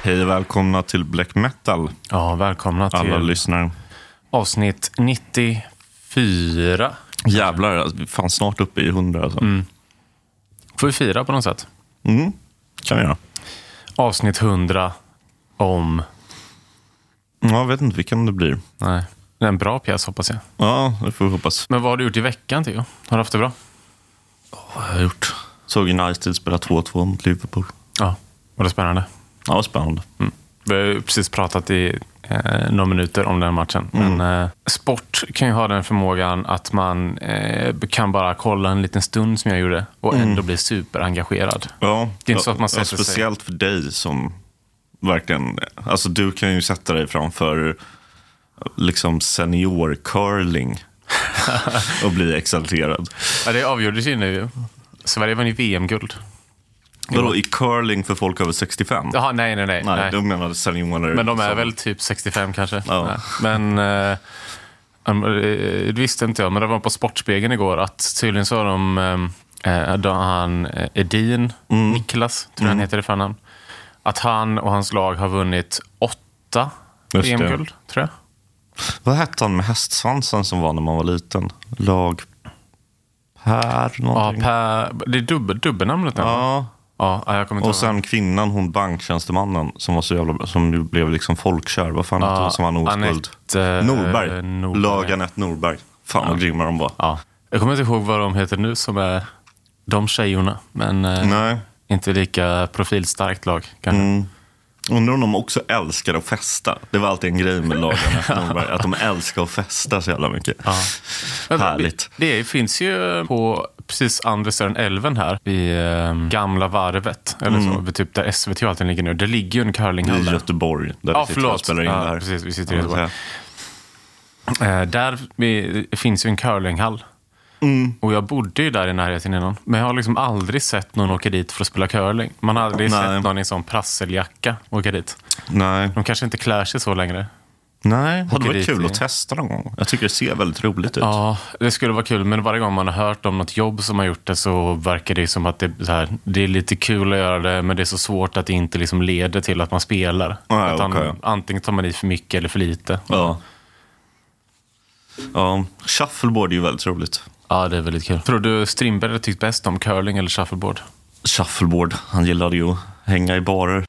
Hej och välkomna till Black Metal. Ja, välkomna till alla lyssnare. Avsnitt 94. Jävlar, vi är fan snart uppe i 100 alltså. Får vi fira på något sätt? Kan vi göra. Avsnitt 100 om... Jag vet inte vilken det blir. Nej, det är en bra pjäs hoppas jag. Ja, det får vi hoppas. Men vad har du gjort i veckan, Theo? Har du haft det bra? Vad har jag gjort? Såg United spela 2-2 mot Liverpool. Ja, var det spännande? Ja, spännande. Vi har ju precis pratat i några minuter om den matchen. Men sport kan ju ha den förmågan att man kan bara kolla en liten stund som jag gjorde och ändå bli superengagerad. Ja, Det är inte så att man sätter sig... speciellt för dig som verkligen... Alltså du kan ju sätta dig framför liksom senior curling och bli exalterad. Ja, det avgjordes ju nu. Sverige vann ju VM-guld. Vadå, i curling för folk över 65? Jaha, nej. Nej, de menade seniorer. Men de är väl typ 65 kanske. Ja. Nej. Men det visste inte jag. Men det var på Sportspegeln igår att tydligen så har då han Edin, Niklas, tror jag han heter i förnamn. Att han och hans lag har vunnit 8 VM-guld, tror jag. Vad hette han med hästsvansen som var när man var liten? Lag Per någonting? Ja, Per, det är dubbelnamnet nu. Ja. Ja, jag kommer inte Och sen kvinnan, hon banktjänstemannen som var så jävla, som blev liksom folkkär. Vad fan hette hon som vann oskuld? Norberg. Lag Anette Norberg. Fan vad grymma de var. Ja. Jag kommer inte ihåg vad de heter nu som är de tjejorna. Men Nej. inte lika profilstarkt lag kanske. Undrar om de också älskar att festa. Det var alltid en grej med lagen Norberg, att de älskar att festa så jävla mycket. Ja. Härligt. Det finns ju på precis andra sidan älven här vid gamla varvet eller så, vid typ där SVT alltid ligger nu. Det ligger ju en curlinghall där. I Göteborg där vi sitter och spelar in det här. Precis, vi sitter i Göteborg. Där finns ju en curlinghall. Och jag bodde ju där i närheten innan. Men jag har liksom aldrig sett någon åka dit för att spela curling. Man har aldrig sett någon i en sån prasseljacka åka dit. Nej. De kanske inte klär sig så längre. Nej, det hade varit kul i... att testa någon gång. Jag tycker det ser väldigt roligt ut. Ja, det skulle vara kul. Men varje gång man har hört om något jobb som har gjort det så verkar det som att det är lite kul att göra det. Men det är så svårt att det inte liksom leder till att man spelar. Antingen tar man i för mycket eller för lite. Ja. Ja, shuffleboard är ju väldigt roligt. Ja, det är väldigt kul. Tror du Strindberg tyckt bäst om curling eller shuffleboard? Shuffleboard. Han gillade ju att hänga i barer.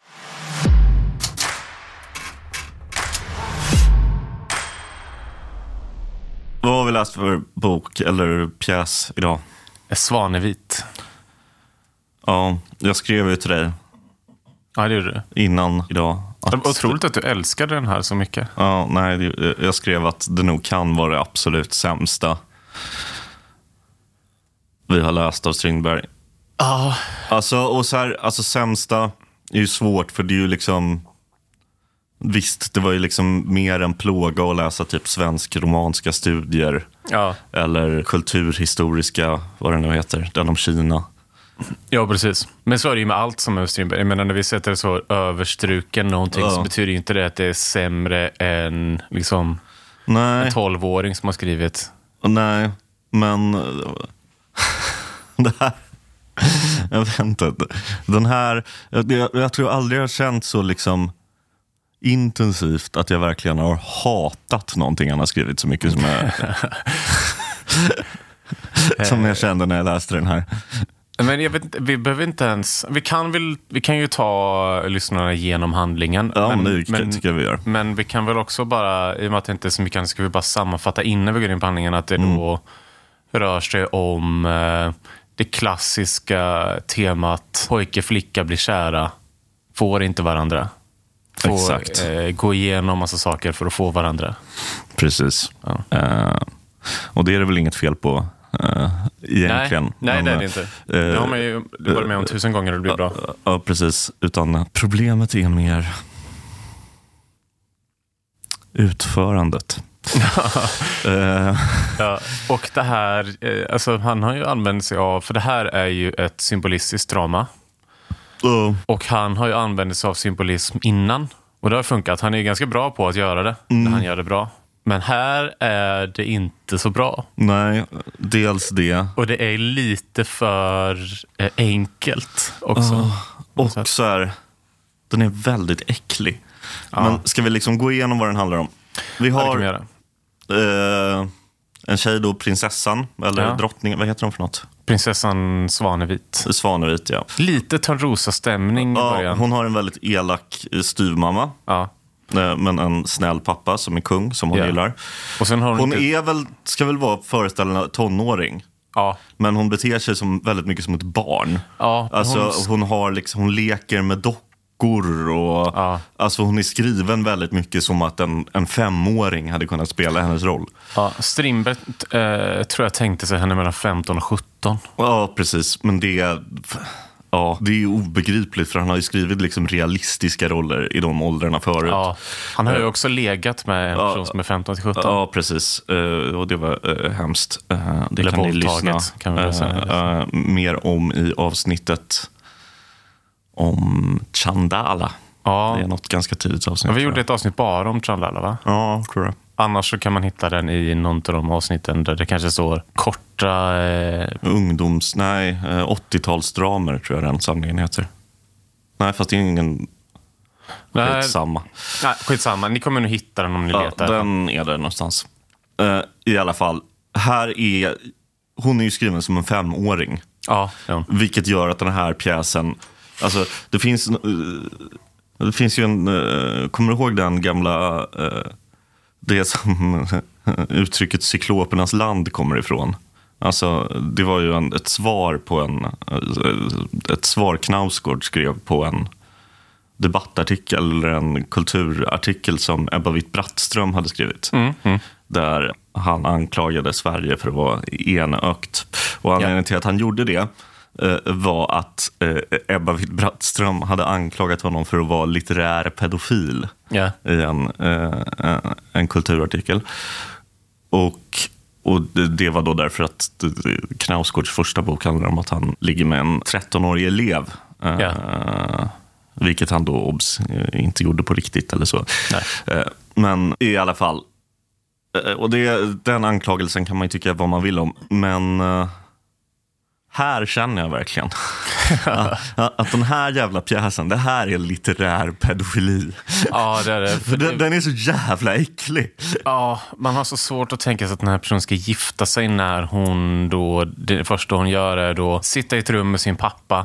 Vad har vi läst för bok eller pjäs idag? Svanevit. Ja, jag skrev ju till dig. Ja, det gjorde du. Innan idag. Det var otroligt att du älskade den här så mycket. Ja, nej, jag skrev att det nog kan vara det absolut sämsta vi har läst av Strindberg. Ja. Alltså sämsta är ju svårt för det är ju liksom... Visst, det var ju liksom mer en plåga att läsa typ svensk-romanska studier. Ja. Eller kulturhistoriska, vad det nu heter, den om Kina. Ja, precis. Men så är det ju med allt som är Strindberg. Jag menar, när vi sätter så överstruken någonting så betyder ju inte det att det är sämre än liksom en 12-åring som har skrivit. Nej, men det här... Jag vet inte. Den här... Jag tror aldrig jag har känt så liksom intensivt att jag verkligen har hatat någonting han har skrivit så mycket som jag kände när jag läste den här. Men jag vet inte, vi behöver inte ens... Vi kan ju ta lyssnarna genom handlingen. Ja, men tycker vi gör. Men vi kan väl också bara, i och med att det inte är så mycket, ska vi bara sammanfatta innan vi går in på handlingen att det då rör sig om det klassiska temat pojke, flicka blir kära, får inte varandra. Får gå igenom massa saker för att få varandra. Precis. Ja. Och det är det väl inget fel på egentligen. Nej, det är det inte. Det har man ju varit med om 1000 gånger och det blir bra. Ja, precis. Utan problemet är mer utförandet. Ja, och det här, alltså han har ju använt sig av, för det här är ju ett symbolistiskt drama. Och han har ju använt sig av symbolism innan. Och det har funkat. Han är ganska bra på att göra det när han gör det bra. Men här är det inte så bra. Nej, dels det. Och det är lite för enkelt också. Och så här, Den är väldigt äcklig. Men ska vi liksom gå igenom vad den handlar om? Vi har en tjej då, prinsessan, eller drottningen, vad heter hon för något? Prinsessan Svanevit. Svanevit, ja. Lite Törnrosa-stämning i början. Hon har en väldigt elak styvmamma. Ja. Men en snäll pappa som är kung, som hon gillar. Och sen har hon ska väl vara föreställande tonåring. Ja. Men hon beter sig som väldigt mycket som ett barn. Ja, alltså, hon leker med dockor och alltså, hon är skriven väldigt mycket som att en 5-åring hade kunnat spela hennes roll. Ja, Strindberg tror jag tänkte sig henne mellan 15 och 17. Ja, precis. Men det är obegripligt, för han har ju skrivit liksom realistiska roller i de åldrarna förut. Ja. Han har ju också legat med en person som är 15 till 17. Ja, precis. Och det var hemskt. Det eller kan ni lyssna kan vi säga. Mer om i avsnittet om Chandala. Ja. Det är något ganska tidigt avsnitt. Vi gjorde ett avsnitt bara om Chandala, va? Ja, tror jag. Annars så kan man hitta den i någon av de avsnitten där det kanske står korta... 80-talsdramer tror jag den samlingen heter. Nej, fast det är ingen... Skitsamma. Nej, skitsamma. Ni kommer nog hitta den om ni letar. Den är där någonstans. I alla fall, hon är ju skriven som en 5-åring. Ja. Vilket gör att den här pjäsen... Alltså, det finns ju en... kommer du ihåg den gamla... det som uttrycket cyklopernas land kommer ifrån? Alltså, det var ju ett svar på ett svar Knausgård skrev på en debattartikel eller en kulturartikel som Ebba Witt-Brattström hade skrivit. Där han anklagade Sverige för att vara enögt. Och anledningen till att han gjorde det var att Ebba Witt-Brattström hade anklagat honom för att vara litterär pedofil i en kulturartikel. Och det var då därför att Knausgårds första bok handlar om att han ligger med en 13-årig elev. Vilket han då inte gjorde på riktigt eller så. Men i alla fall. Och den anklagelsen kan man ju tycka vad man vill om. Men här känner jag verkligen att den här jävla pjäsen, det här är litterär pedofili. Ja, det är det. Den är så jävla äcklig. Ja, man har så svårt att tänka sig att den här personen ska gifta sig när hon då, det första hon gör är då sitta i ett rum med sin pappa.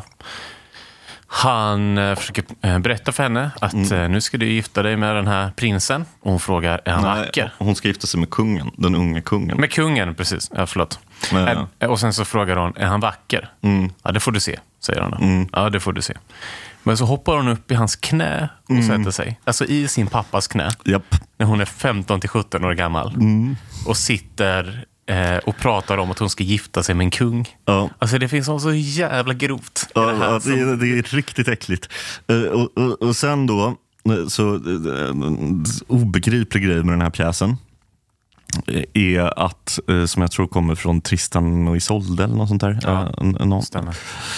Han försöker berätta för henne att nu ska du gifta dig med den här prinsen. Och hon frågar, är han vacker? Hon ska gifta sig med kungen, den unga kungen. Med kungen, precis. Ja, förlåt. Och sen så frågar hon, är han vacker? Ja, det får du se, säger hon då. Ja, det får du se. Men så hoppar hon upp i hans knä och sätter sig. Alltså i sin pappas knä. Japp. När hon är 15-17 år gammal. Och sitter... och pratar om att hon ska gifta sig med en kung. Alltså det finns så jävla grovt i det här. Det är riktigt äckligt. Och sen då så obegriplig grej med den här pjäsen är att, som jag tror kommer från Tristan och Isolde eller något sånt där. Stämmer.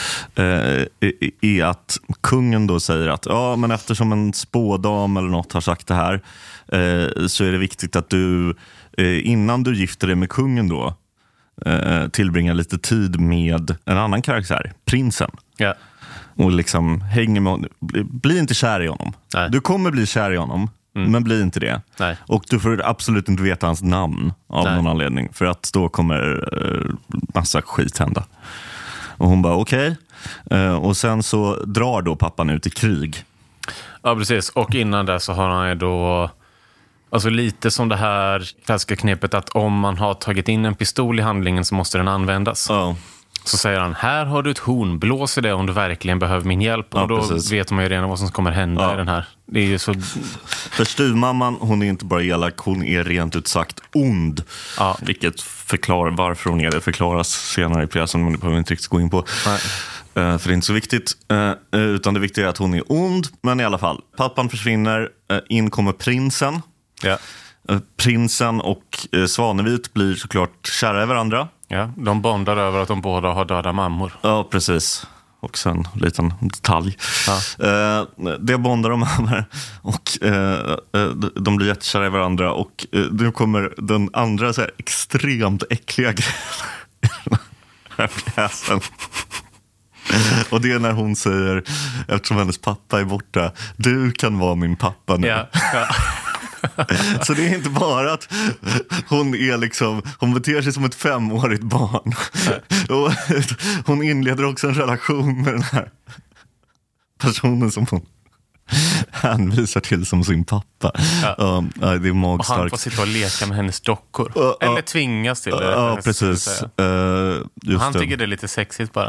Är att kungen då säger att men eftersom en spådam eller något har sagt det här, så är det viktigt att du innan du gifter dig med kungen då tillbringar lite tid med en annan karaktär, prinsen. Och liksom hänger med honom. Bli inte kär i honom. Nej. Du kommer bli kär i honom, men bli inte det. Nej. Och du får absolut inte veta hans namn av någon anledning, för att då kommer massa skit hända. Och hon bara okej. Och sen så drar då pappan ut i krig. Ja, precis. Och innan det så har han ju då... Alltså lite som det här klassiska knepet att om man har tagit in en pistol i handlingen så måste den användas. Så säger han, här har du ett horn, blås i det om du verkligen behöver min hjälp. Och då vet man ju redan vad som kommer hända i den här. Det är ju så... För styvmamman, hon är inte bara elak, hon är rent ut sagt ond. Vilket förklarar varför hon är det, förklaras senare i pjäsen, men det behöver vi inte riktigt gå in på. Nej. För det är inte så viktigt. Utan det viktiga är att hon är ond. Men i alla fall, pappan försvinner, in kommer prinsen. Prinsen och Svanevit blir såklart kära i varandra. Ja, de bondar över att de båda har döda mammor. Ja, precis. Och sen en liten detalj. Det bondar de över. Och de blir jättekära i varandra. Och nu kommer den andra så här extremt äckliga grejen. Den här pjäsen. Och det är när hon säger, eftersom hennes pappa är borta, du kan vara min pappa nu. Ja. Så det är inte bara att hon är liksom, hon beter sig som ett 5-årigt barn. Och hon inleder också en relation med den här personen som hon hänvisar till som sin pappa. Det är magstarkt. Och han får sitta och leka med hennes dockor. Eller tvingas till det. Ja, precis. Just han tycker det är lite sexigt bara.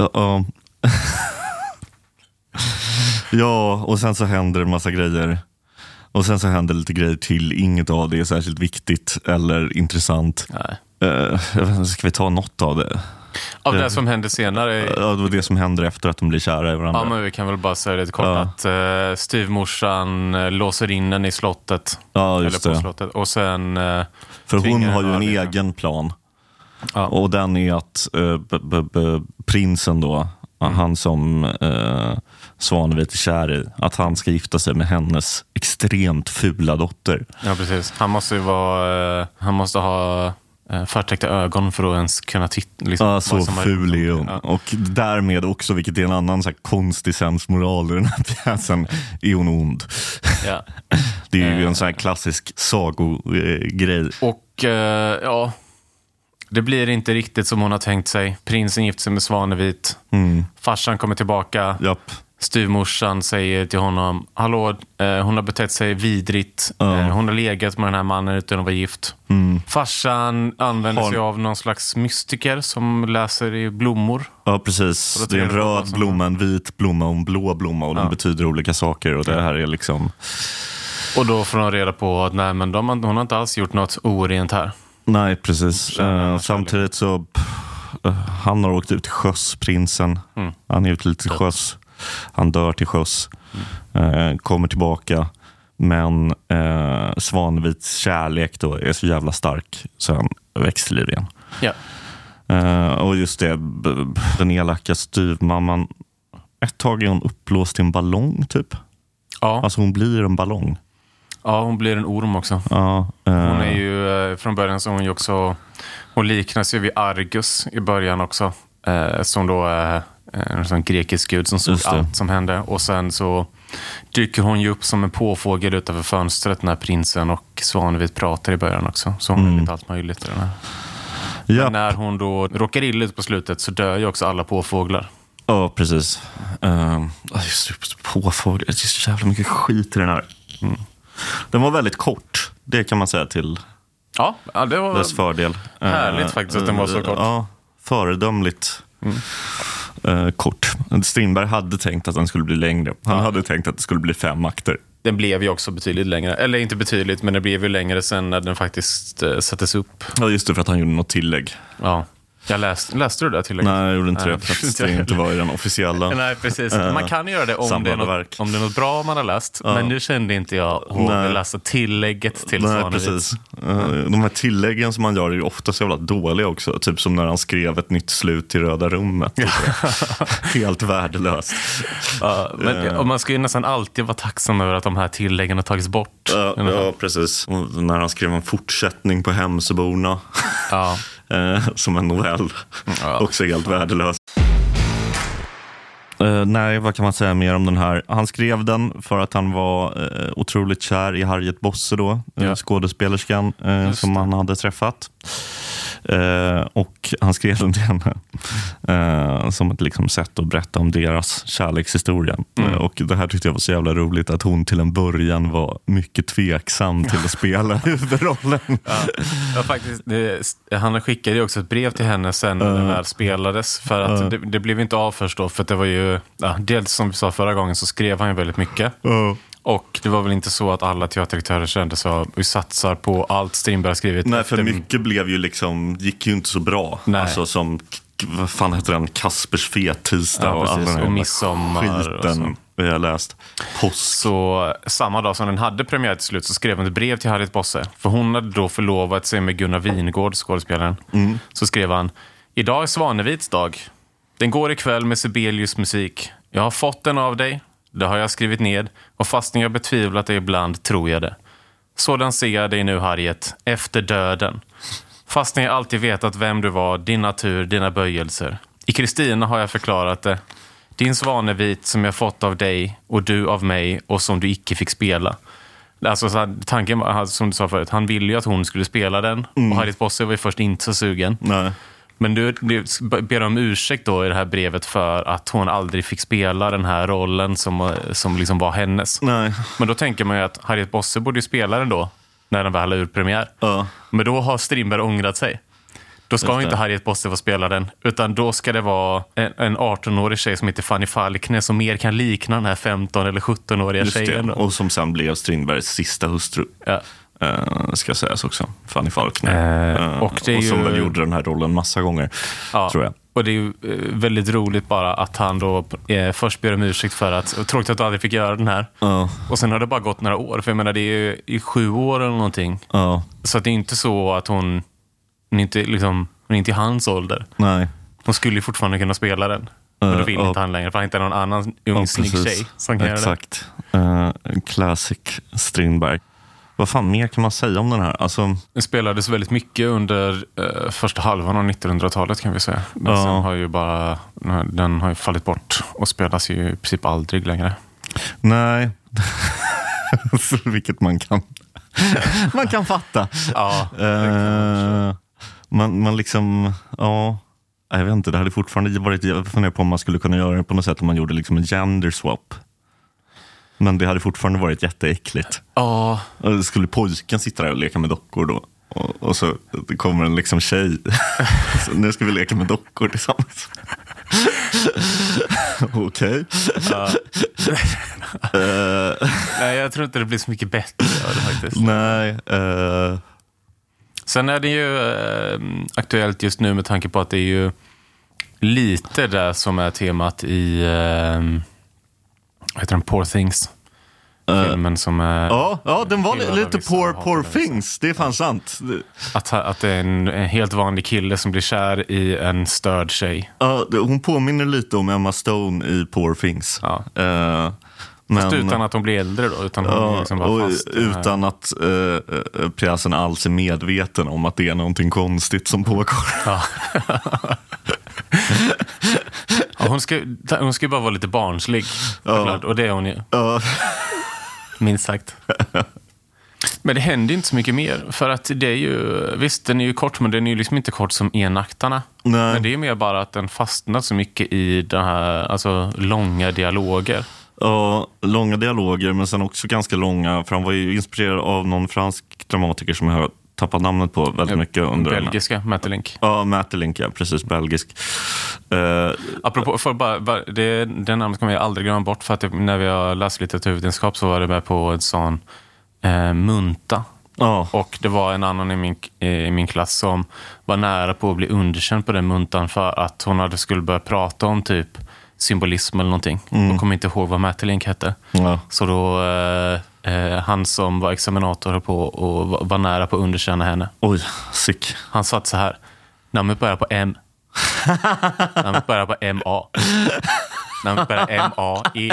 Ja, och sen så händer en massa grejer. Och sen så händer lite grejer till. Inget av det är särskilt viktigt eller intressant. Ska vi ta något av det? Av det som händer senare? Ja, det var det som händer efter att de blir kära i varandra. Ja, men vi kan väl bara säga lite kort att styvmorsan låser in den i slottet. Ja, just eller på det. slottet. Och sen för hon har ju en egen plan. Ja. Och den är att prinsen då, han som Svanevit är kär i, att han ska gifta sig med hennes extremt fula dotter. Ja, precis. Han måste ju vara, han måste ha förtäckta ögon för att ens kunna titta. Liksom, så ful är hon. Ja. Och därmed också, vilket är en annan så här konstig sensmoral i den här pjäsen, är hon ond. Ja. Det är ju en sån här klassisk sagogrej. Och ja, det blir inte riktigt som hon har tänkt sig. Prinsen gifter sig med Svanevit. Farsan kommer tillbaka. Japp. Styvmorsan säger till honom, hallå, hon har betett sig vidrigt. Hon har legat med den här mannen utan att vara gift. Farsan använder sig av någon slags mystiker som läser i blommor. Ja, precis. Det är en röd blomma, en vit blomma och en blå blomma. Och de betyder olika saker. Och det här är liksom... Och då får de reda på att nej, men hon har inte alls gjort något orent här. Nej, precis. Samtidigt så... han har åkt ut till sjöss, prinsen. Han är ute lite till sjöss. Han dör till sjöss. Kommer tillbaka. Men Svanevits kärlek då är så jävla stark så han växer till liv igen. Ja. Och just det, den elaka styvmamman, ett tag är hon uppblåst i en ballong typ. Ja. Alltså hon blir en ballong. Ja, hon blir en orm också. Ja, hon är ju, från början så hon ju också, hon liknas ju vid Argus i början också. Som då är en sån grekisk gud som såg allt som hände. Och sen så dyker hon ju upp som en påfågel utanför fönstret när prinsen och Svanevit pratar i början också. Så hon är lite allt möjligt i den här. Men när hon då råkar illa ut på slutet så dör ju också alla påfåglar. Ja, precis. Just påfåglar, det är så jävla mycket skit i den här. Den var väldigt kort, det kan man säga till det var dess fördel. Härligt faktiskt att den var så kort. Ja, föredömligt kort. Strindberg hade tänkt att den skulle bli längre. Han hade tänkt att det skulle bli 5 akter. Den blev ju också betydligt längre. Eller inte betydligt, men det blev ju längre sen när den faktiskt sattes upp. Ja, just det, för att han gjorde något tillägg. Ja. Jag läste du det tillägget? Nej, jag gjorde inte det. För att det inte var i den officiella. Nej, precis. Man kan göra det om det är något bra man har läst. Ja. Men nu kände inte jag att läsa tillägget till Svanevit. Precis. De här tilläggen som man gör är ju ofta så jävla dåliga också. Typ som när han skrev ett nytt slut i Röda rummet. Helt värdelöst. Men och man ska ju nästan alltid vara tacksam över att de här tilläggen har tagits bort. Ja, precis. Och när han skrev en fortsättning på Hemsöborna. Ja. Som en novell. Också helt värdelös. Nej, vad kan man säga mer om den här? Han skrev den för att han var otroligt kär i Harriet Bosse då, skådespelerskan som han hade träffat. Och han skrev den till henne som ett liksom sätt att berätta om deras kärlekshistoria. Och det här tyckte jag var så jävla roligt, att hon till en början var mycket tveksam till att spela huvudrollen. Ja, faktiskt, han skickade ju också ett brev till henne sen när den väl spelades, för att det blev inte av först då, för att det var ju dels som vi sa förra gången så skrev han ju väldigt mycket. Och det var väl inte så att alla teaterdirektörer kände så att vi satsar på allt Strindberg har skrivit. Nej, för mycket blev ju liksom, gick ju inte så bra. Nej. Alltså som, vad fan heter den? Kaspers fettisdag och all den här midsommar skiten vi har läst. Post. Så samma dag som den hade premiär till slut så skrev hon ett brev till Harriet Bosse. För hon hade då förlovat sig med Gunnar Wingårdh, skådespelaren. Så skrev han: idag är Svanevits dag. Den går ikväll med Sibelius musik. Jag har fått den av dig. Det har jag skrivit ned, och fastän jag betvivlat det ibland tror jag det. Sådan ser jag dig nu, Harriet, efter döden. Fastän jag alltid vetat vem du var, din natur, dina böjelser. I Kristina har jag förklarat det. Din Svanevit som jag fått av dig och du av mig och som du icke fick spela. Alltså så här, tanken var, som du sa förut, han ville ju att hon skulle spela den. Och Harriet Bosse var ju först inte så sugen. Nej. Men du ber om ursäkt då i det här brevet för att hon aldrig fick spela den här rollen som liksom var hennes. Nej. Men då tänker man ju att Harriet Bosse borde ju spela den då när den väl är urpremiär. Men då har Strindberg ångrat sig. Då ska inte Harriet Bosse få spela den, utan då ska det vara en 18-årig tjej som heter Fanny Falkner som mer kan likna den här 15- eller 17-åriga tjejen. Och som sen blev Strindbergs sista hustru. Ja. Ska sägas också. Fanny Falkner. Och som väl gjorde den här rollen massa gånger, tror jag. Och det är ju väldigt roligt bara att han då först ber om ursäkt för att tråkigt att du aldrig fick göra den här. Och sen har det bara gått några år. För jag menar, det är ju i 7 år eller någonting. Så att det är inte så att hon är inte i hans ålder. Nej. Hon skulle ju fortfarande kunna spela den. Men då vill inte han längre, för han inte är någon annan ung snygg tjej som kan göra det. Exakt. Classic Strindberg. Vad fan mer kan man säga om den här? Alltså... Den spelades väldigt mycket under första halvan av 1900-talet kan vi säga. Men sen har ju bara den har ju fallit bort och spelas ju i princip aldrig längre. Nej. Vilket man kan fatta. Ja. Man liksom, jag vet inte, det hade fortfarande varit, jag funderar på om man skulle kunna göra det på något sätt om man gjorde liksom en gender swap. Men det hade fortfarande varit jätteäckligt. Ja. Skulle pojken sitta där och leka med dockor då? Och så kommer en liksom tjej. Så nu ska vi leka med dockor tillsammans. Okej. Nej, jag tror inte det blir så mycket bättre faktiskt. Nej. Sen är det ju aktuellt just nu med tanke på att det är ju lite där som är temat i vad heter den? Poor Things. Filmen som är... Ja, den var lite poor things. Det är fan sant. Att det är en helt vanlig kille som blir kär i en störd tjej. Ja, hon påminner lite om Emma Stone i Poor Things. Ja. Men, fast utan att hon blir äldre då. Utan hon liksom bara fast utan att pjäsen alls är medveten om att det är någonting konstigt som pågår. Ja. Ja, hon ska bara vara lite barnslig. Och det är hon ju. Minst sagt. Men det händer inte så mycket mer. För att det är ju, visst den är ju kort, men den är ju liksom inte kort som enaktarna. Nej. Men det är mer bara att den fastnar så mycket i den här, alltså långa dialoger. Ja, långa dialoger, men sen också ganska långa. För han var ju inspirerad av någon fransk dramatiker som jag har tappat namnet på väldigt mycket under belgiska, Maeterlinck. Ja, Maeterlinck, ja, precis, belgisk. Apropå, det namnet kommer jag aldrig glömma bort, för att när vi har läst litteraturvetenskap så var det med på en sån munta. Och det var en annan i min klass som var nära på att bli underkänd på den muntan för att hon skulle börja prata om typ symbolism eller någonting. Och kommer inte ihåg vad Maeterlinck hette. Så då han som var examinator på och var nära på att underkänna henne. Oj, sick. Han sa så här: namnet börjar på M. Namnet börjar på M-A. Namnet börjar M-A-E.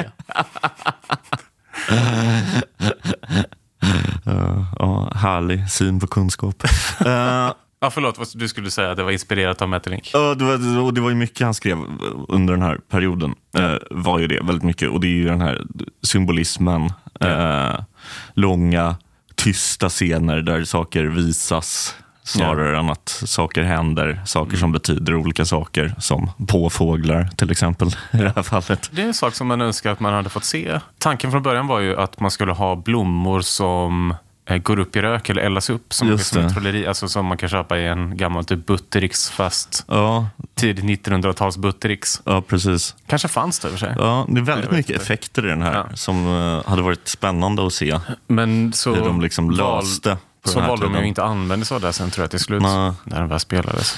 Härlig syn på kunskap. Ja, förlåt, du skulle säga att det var inspirerat av Maeterlinck. Ja, det var ju mycket han skrev under den här perioden. Var ju det väldigt mycket. Och det är ju den här symbolismen. Långa, tysta scener där saker visas snarare än att saker händer. Saker som betyder olika saker. Som påfåglar till exempel i det här fallet. Det är en sak som man önskar att man hade fått se. Tanken från början var ju att man skulle ha blommor som går upp i rök eller eldas upp som en trolleri, alltså som man kan köpa i en gammal typ Buttericks, fast tidigt 1900-tals Buttericks. Ja, precis. Kanske fanns det i och för sig. Ja, det är väldigt mycket effekter i den här som hade varit spännande att se. Men så hur de liksom löste på så valde de ju inte använda sig av det sen, tror jag, till slut när den väl spelades.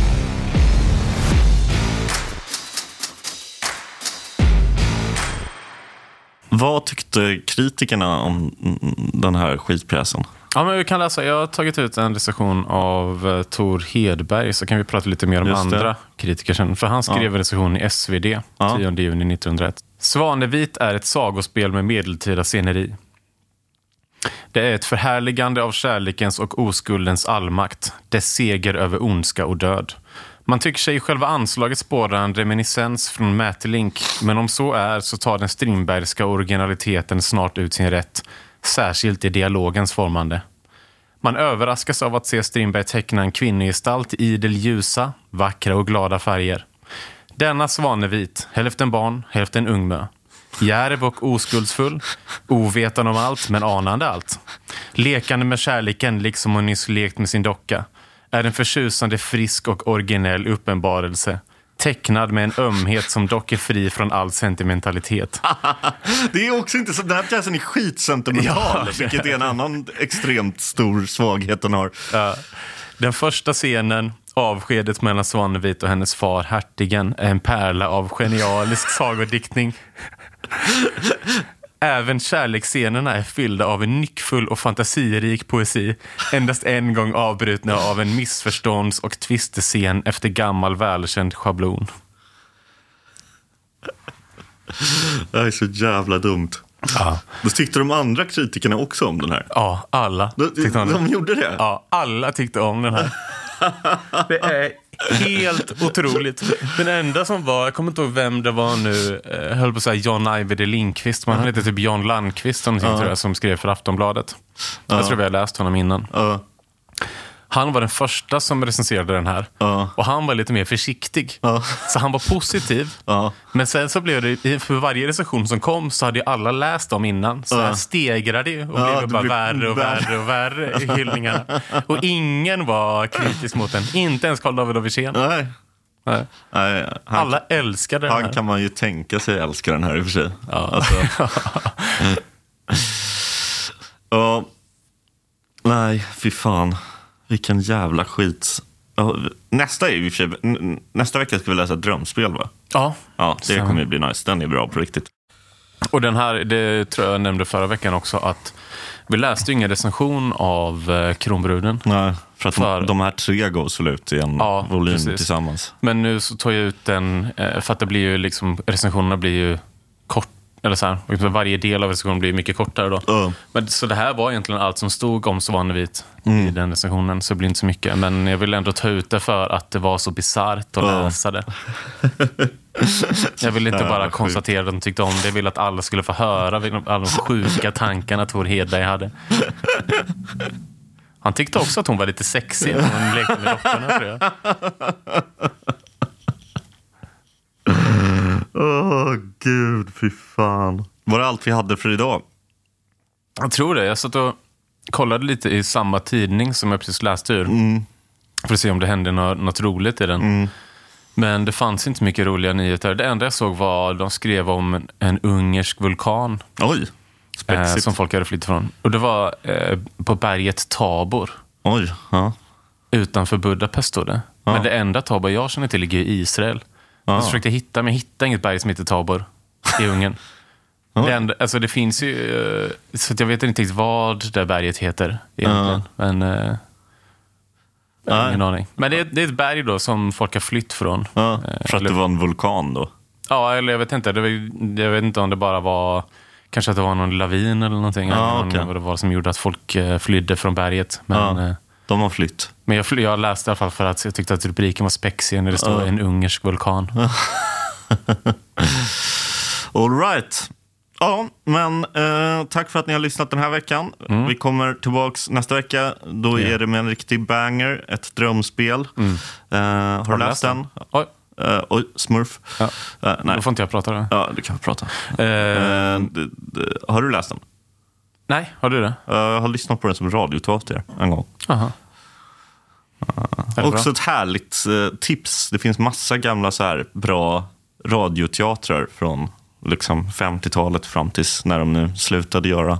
Vad tyckte kritikerna om den här skitpjäsen? Ja, men vi kan läsa. Jag har tagit ut en recension av Tor Hedberg, så kan vi prata lite mer om andra kritiker sen. För han skrev en recension i SvD 10 juni 1901. Svanevit är ett sagospel med medeltida sceneri. Det är ett förhärligande av kärlekens och oskuldens allmakt, dess seger över ondska och död. Man tycker sig i själva anslaget spåra en reminiscens från Mätelink, men om så är så tar den Strindbergska originaliteten snart ut sin rätt, särskilt i dialogens formande. Man överraskas av att se Strindberg teckna en kvinnogestalt i idel ljusa, vackra och glada färger. Denna Svanevit, hälften barn, hälften ungmö. Djärv och oskuldsfull, ovetande om allt men anande allt. Lekande med kärleken liksom hon nyss lekt med sin docka. Är en förtjusande frisk och originell uppenbarelse. Tecknad med en ömhet som dock är fri från all sentimentalitet. Det är också inte så, den här pjäsen är skitsentimental, vilket är en annan extremt stor svaghet den har. Den första scenen, avskedet mellan Svanevit och hennes far hertigen, är en pärla av genialisk sagodiktning. Även kärleksscenerna är fyllda av en nyckfull och fantasirik poesi, endast en gång avbrutna av en missförstånds- och tvistescen efter gammal välkänd schablon. Det är så jävla dumt. Ja. Då tyckte de andra kritikerna också om den här. Ja, alla tyckte om de gjorde det? Ja, alla tyckte om den här. Det är helt otroligt. Den enda som var, jag kommer inte ihåg vem det var nu, höll på att säga John Ajvide Lindqvist, men han heter typ John Landqvist tror jag, som skrev för Aftonbladet. Jag tror vi har läst honom innan. Han var den första som recenserade den här. Och han var lite mer försiktig. Så han var positiv. Men sen så blev det, för varje recension som kom så hade ju alla läst dem innan. Så här stegrade det och blev bara värre och värre och värre i hyllningarna. Och ingen var kritisk mot den. Inte ens Carl David Wirtzen. Nej. Alla älskade den här. Han kan man ju tänka sig älska den här i och för sig. Nej, fy fan. Vilken jävla skit. Nästa vecka ska vi läsa Drömspel, va? Ja, det kommer ju bli nice. Den är bra på riktigt. Och den här, det tror jag nämnde förra veckan också, att vi läste ingen recension av Kronbruden. Nej, för att de här 3 går slut i en volym tillsammans. Men nu så tar jag ut den, för att det blir ju liksom, recensionerna blir ju kort, eller så här, varje del av recensionen blir mycket kortare då. Men så det här var egentligen allt som stod om Svanevit i den recensionen, så det blir inte så mycket. Men jag vill ändå ta ut det för att det var så bizarrt att läsa det. Jag vill inte bara konstatera att de tyckte om det. Jag vill att alla skulle få höra alla de sjuka tankarna Tor Hedberg hade. Han tyckte också att hon var lite sexig när hon lekte med dockorna, tror jag. Gud, fy fan. Var det allt vi hade för idag? Jag tror det. Jag satt och kollade lite i samma tidning som jag precis läste ur. För att se om det hände något roligt i den. Men det fanns inte mycket roliga nyheter. Det enda jag såg var de skrev om en ungersk vulkan. Oj, spexigt. Som folk hade flyttat från. Och det var på berget Tabor. Oj, ja. Utanför Budapest stod det. Men det enda Tabor jag känner till ligger i Israel. Jag försökte hitta, men jag hittade inget berg som heter Tabor i Ungern. Alltså det finns ju, så att jag vet inte riktigt vad det berget heter egentligen. Men ingen aning. Men det är ett berg då som folk har flytt från. För att det var en vulkan då? Ja, eller jag vet inte. Jag vet inte om det bara var, kanske att det var någon lavin eller någonting. Eller vad det var som gjorde att folk flydde från berget. Men de har flytt. Men jag läste i alla fall för att jag tyckte att rubriken var spexig när det stod en ungersk vulkan. All right. Ja, men tack för att ni har lyssnat den här veckan. Vi kommer tillbaks nästa vecka. Då är det med en riktig banger, ett drömspel. Har du läst den? Oj, Smurf. Nej. Då får inte jag prata då. Ja, du kan prata. Har du läst den? Nej, har du det? Jag har lyssnat på den som radioteater en gång. Också ett härligt tips. Det finns massa gamla så här bra radioteatrar från liksom 50-talet fram tills när de nu slutade göra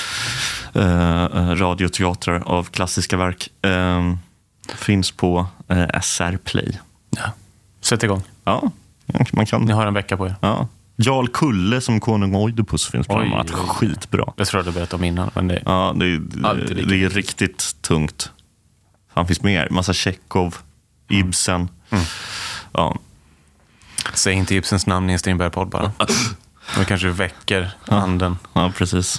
radioteatrar av klassiska verk. Finns på SR Play. Ja. Sätt igång. Ja, man kan. Ni har en vecka på er. Ja. Jarl Kulle som konung Oidipus finns på annat. Skitbra. Jag tror du berättade om innan. Men det är riktigt tungt. Han finns mer. Massa Tjechov, Ibsen. Ja. Säg inte Ibsens namn i en Strindberg-podd bara. Det kanske väcker anden. Ja, precis.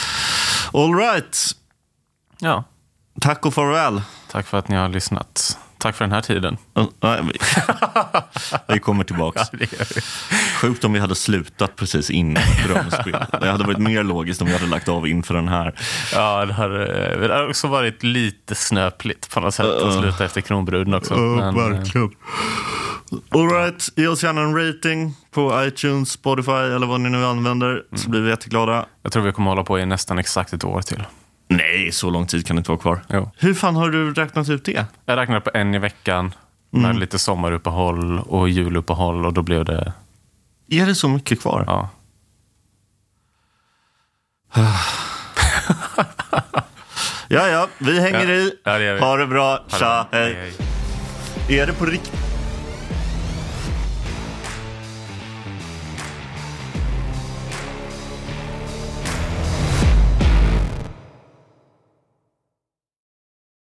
All right. Ja. Tack och farväl. Tack för att ni har lyssnat. Tack för den här tiden. Nej, vi kommer tillbaka. Ja, det gör vi. Sjukt om vi hade slutat precis innan drömspel. Det hade varit mer logiskt om vi hade lagt av inför den här. Ja, det hade också varit lite snöpligt på något sätt att sluta efter Kronbruden också. Verkligen. All right, ge oss gärna en rating på iTunes, Spotify eller vad ni nu använder, så blir vi jätteglada. Jag tror vi kommer hålla på i nästan exakt ett år till. Nej, så lång tid kan det inte vara kvar. Jo. Hur fan har du räknat ut det? Jag räknade på en i veckan med lite sommaruppehåll och juluppehåll, och då blev det... Är det så mycket kvar? Ja. Ja, vi hänger i. Ja, det gör vi. Ha det bra. Tja, Hej. Är det på riktigt?